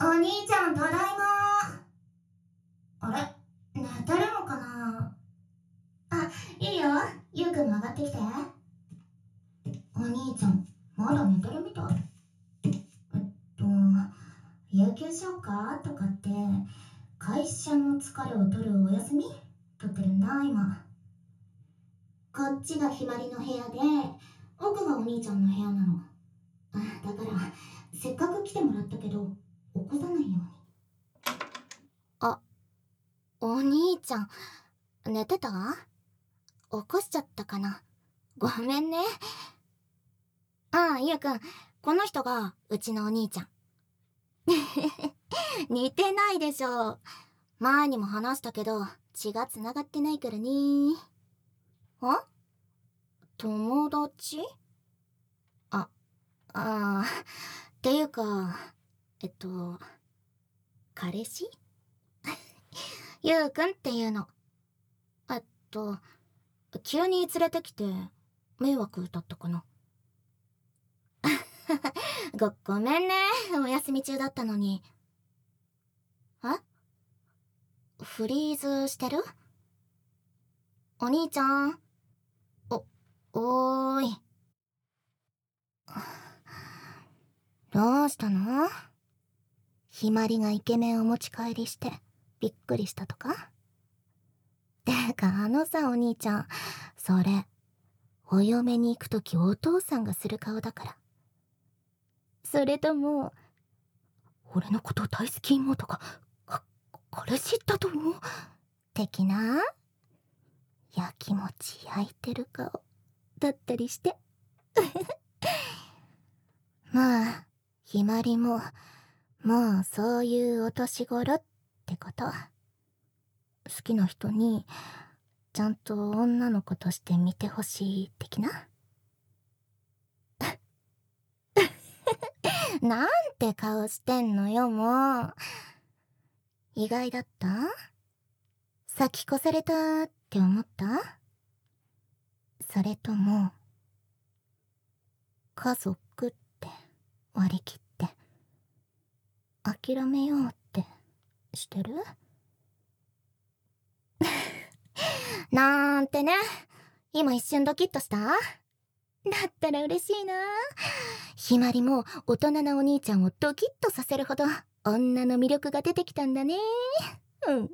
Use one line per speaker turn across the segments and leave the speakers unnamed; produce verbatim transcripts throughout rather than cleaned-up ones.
お兄ちゃん、ただいま。あれ、寝てるのかな。あ、いいよ。ゆうくんも上がってきて。お兄ちゃん、まだ寝てるみたい。えっと、有給消化とかって、会社の疲れを取るお休み取ってるんだ、今。こっちがひまりの部屋で、奥がお兄ちゃんの部屋なの。あ、だから、せっかく来てもらったけど、起こさないように。あ、お兄ちゃん、寝てた？起こしちゃったかな。ごめんね。ああ、ゆうくん、この人がうちのお兄ちゃん。似てないでしょ。前にも話したけど、血が繋がってないからね。あ？友達？あ、ああ、っていうか、えっと、彼氏？ゆうくんっていうの。えっと、急に連れてきて、迷惑だったかな。ご、ごめんね。お休み中だったのに。え？フリーズしてる？お兄ちゃん。お、おーい。どうしたの？ひまりがイケメンお持ち帰りしてびっくりしたとか？てかあのさ、お兄ちゃん、それお嫁に行くときお父さんがする顔だから。それとも俺のこと大好き妹がか彼氏だと思う的なやきもち焼いてる顔だったりして。まあひまりももうそういうお年頃ってこと。好きな人にちゃんと女の子として見てほしい的な。なんて顔してんのよ、もう。意外だった？先越されたって思った？それとも家族って割り切って諦めようってしてる？なんてね。今一瞬ドキッとした？だったら嬉しいな。ひまりも大人なお兄ちゃんをドキッとさせるほど女の魅力が出てきたんだね。うんうん。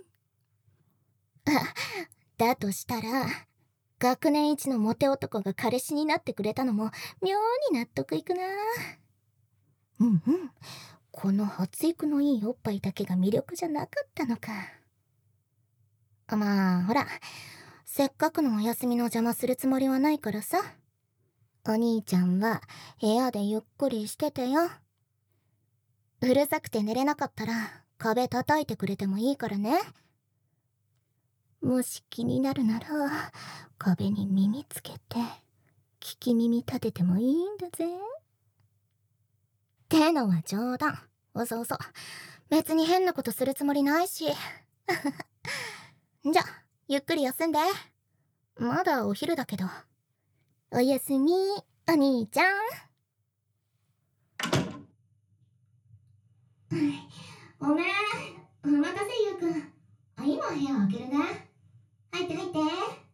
だとしたら学年一のモテ男が彼氏になってくれたのも妙に納得いくな。うんうん。この発育のいいおっぱいだけが魅力じゃなかったのか。まあほら、せっかくのお休みの邪魔するつもりはないからさ。お兄ちゃんは部屋でゆっくりしててよ。うるさくて寝れなかったら壁叩いてくれてもいいからね。もし気になるなら壁に耳つけて聞き耳立ててもいいんだぜ。ってのは冗談。うそうそ。別に変なことするつもりないし。じゃ、ゆっくり休んで。まだお昼だけど。おやすみ、お兄ちゃん。ごめん。お待たせ、ゆうくん。あ、今部屋開けるね。入って入って。